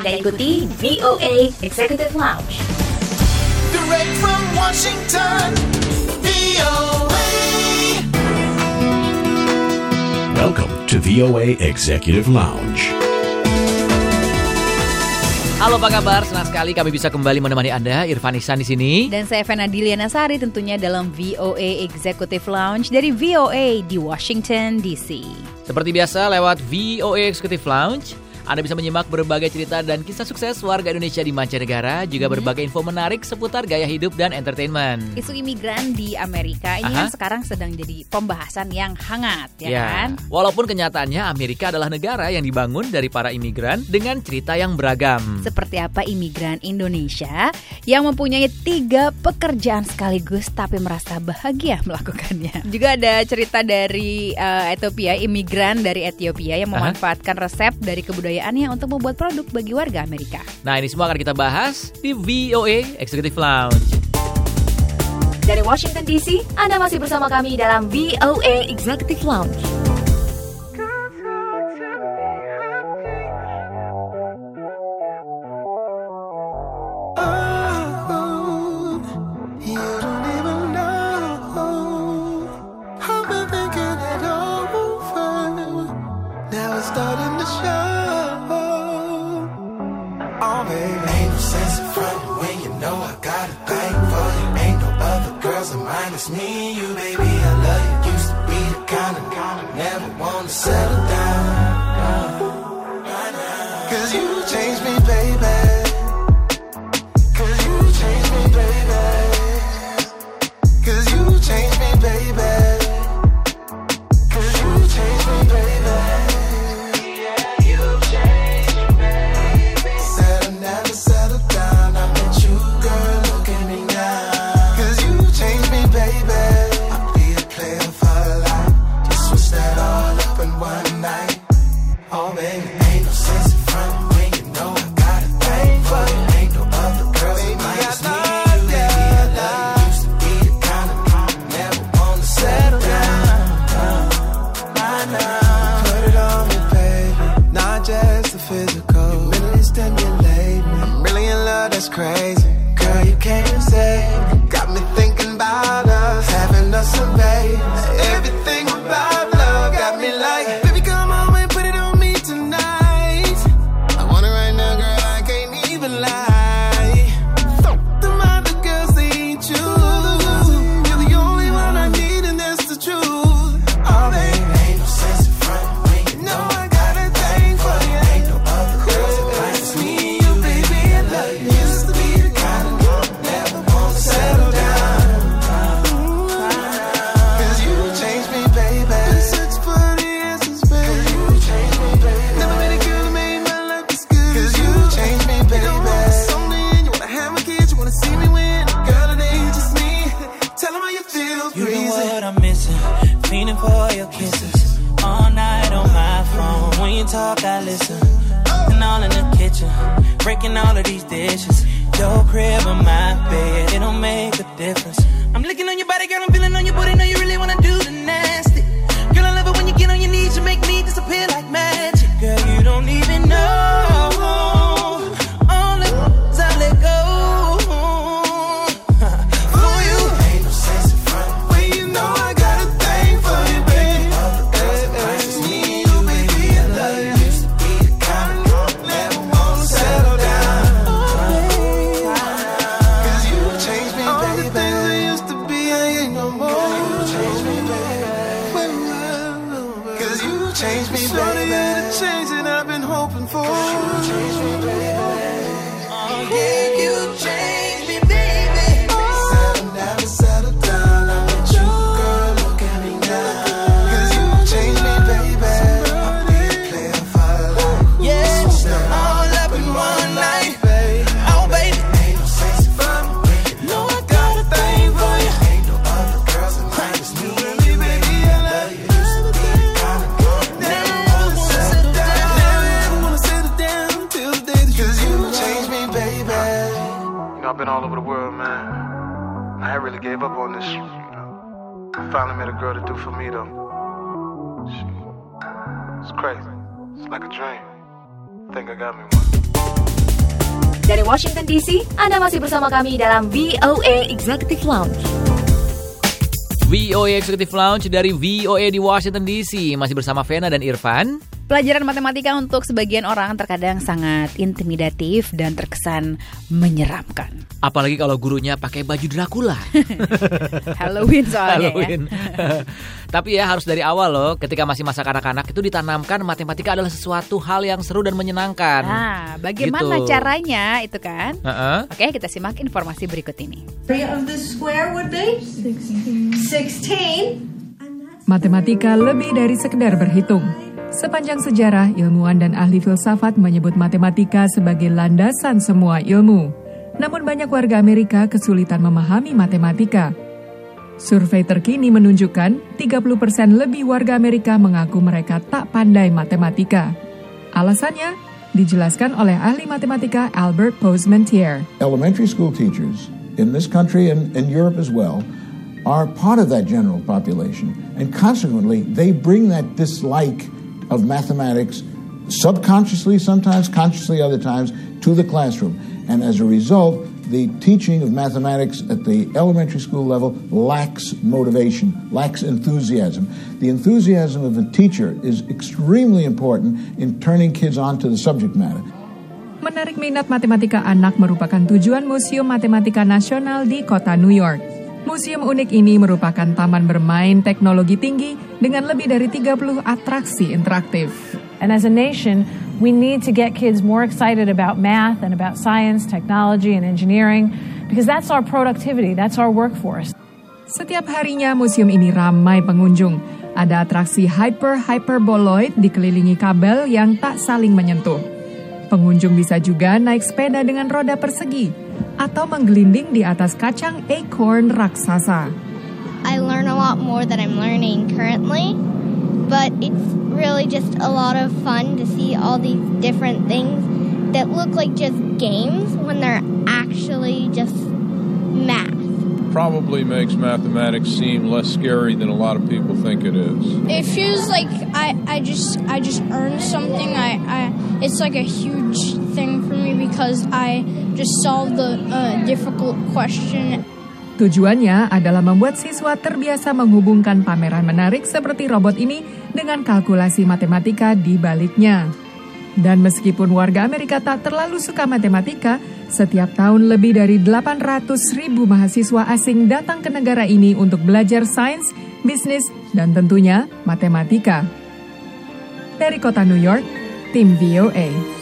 Anda ikuti VOA Executive Lounge. Direct from Washington, VOA. Welcome to VOA Executive Lounge. Halo, apa kabar? Senang sekali kami bisa kembali menemani Anda, Irfan Ihsan di sini. Dan saya Fena Diliana Sari tentunya dalam VOA Executive Lounge dari VOA di Washington DC. Seperti biasa lewat VOA Executive Lounge, Anda bisa menyimak berbagai cerita dan kisah sukses warga Indonesia di mancanegara, juga berbagai info menarik seputar gaya hidup dan entertainment. Isu imigran di Amerika ini kan sekarang sedang jadi pembahasan yang hangat, ya kan? Walaupun kenyataannya Amerika adalah negara yang dibangun dari para imigran dengan cerita yang beragam. Seperti apa imigran Indonesia yang mempunyai 3 pekerjaan sekaligus tapi merasa bahagia melakukannya. Juga ada cerita dari Ethiopia, imigran dari Ethiopia yang memanfaatkan resep dari kebudayaannya untuk membuat produk bagi warga Amerika. Nah, ini semua akan kita bahas di VOA Executive Lounge. Dari Washington DC, Anda masih bersama kami dalam VOA Executive Lounge. It's me and you, baby, I love you. Used to be the kind of never wanna settle down. Cause you changed me, baby. Cause you changed me, baby. Cause you changed me, baby. Cause you changed me, baby. Yeah, you changed me, baby. Said I'll never settle down. I met you, girl, look at me now. Baby, I'll be a player for life. Just switch that all up in one night. Oh, baby, ain't no sense in front when you know I got a thing for you. Ain't no other girls that might just need you, baby. I love you. Used to be the kind of never wanna settle down. I know. Put it on me, baby. Not just the physical. You mentally stimulate me. I'm really in love, that's crazy. Girl, you can't say. Got me thinking about us, having us a baby. Everything about love got me like, baby, come on and put it on me tonight. I want it right now, girl, I can't even lie. Them other girls, they ain't you. You're the only one I need and that's the truth. Oh, baby, ain't no sense in front when you know I got a thing for you. Ain't no other girls that like it's me and you, baby, I love you. Used to be the kind of never wanna settle down. Feeling for your kisses all night on my phone. When you talk, I listen. And all in the kitchen, breaking all of these dishes. Your crib and my bed, it don't make a difference. I'm looking on your body, girl, I'm feeling on your booty. Know you really wanna do the nasty. Girl, I love it when you get on your knees. You make me disappear like magic. Girl, you don't even know all the I let go. I've been all over the world, man. I had really gave up on this, you know. Finally met a girl to do for me, though. It's crazy. It's like a dream. Think I got me one. Dari Washington DC, Anda masih bersama kami dalam VOA Executive Lounge. VOA Executive Lounge dari VOA di Washington DC. Masih bersama Vena dan Irfan. Pelajaran matematika untuk sebagian orang terkadang sangat intimidatif dan terkesan menyeramkan. Apalagi kalau gurunya pakai baju Dracula. Halloween soalnya Halloween. ya. Tapi ya harus dari awal loh, ketika masih masa kanak-kanak itu ditanamkan matematika adalah sesuatu hal yang seru dan menyenangkan. Nah, bagaimana Gitu. caranya itu kan? Heeh. Oke, kita simak informasi berikut ini. Area of the square would be 16. Matematika lebih dari sekedar berhitung. Sepanjang sejarah, ilmuwan dan ahli filsafat menyebut matematika sebagai landasan semua ilmu. Namun banyak warga Amerika kesulitan memahami matematika. Survei terkini menunjukkan 30% lebih warga Amerika mengaku mereka tak pandai matematika. Alasannya dijelaskan oleh ahli matematika Albert Posmentier. Elementary school teachers in this country and in Europe as well are part of that general population. And consequently, they bring that dislike of mathematics subconsciously, sometimes consciously other times, to the classroom. And as a result, the teaching of mathematics at the elementary school level lacks motivation, lacks enthusiasm. The enthusiasm of a teacher is extremely important in turning kids on to the subject matter. Menarik minat matematika anak merupakan tujuan Museum Matematika Nasional di kota New York. Museum unik ini merupakan taman bermain teknologi tinggi dengan lebih dari 30 atraksi interaktif. And as a nation, we need to get kids more excited about math and about science, technology, and engineering because that's our productivity, that's our workforce. Setiap harinya museum ini ramai pengunjung. Ada atraksi hyperboloid dikelilingi kabel yang tak saling menyentuh. Pengunjung bisa juga naik sepeda dengan roda persegi atau menggelinding di atas kacang acorn raksasa. I learn a lot more than I'm learning currently, but it's really just a lot of fun to see all these different things that look like just games when they're actually just math. Probably makes mathematics seem less scary than a lot of people think it is. It feels like I just earned something. It's like a huge thing for me because I just solved the difficult question. Tujuannya adalah membuat siswa terbiasa menghubungkan pameran menarik seperti robot ini dengan kalkulasi matematika di baliknya. Dan meskipun warga Amerika tak terlalu suka matematika, setiap tahun lebih dari 800.000 mahasiswa asing datang ke negara ini untuk belajar sains, bisnis, dan tentunya matematika. Dari kota New York, tim VOA.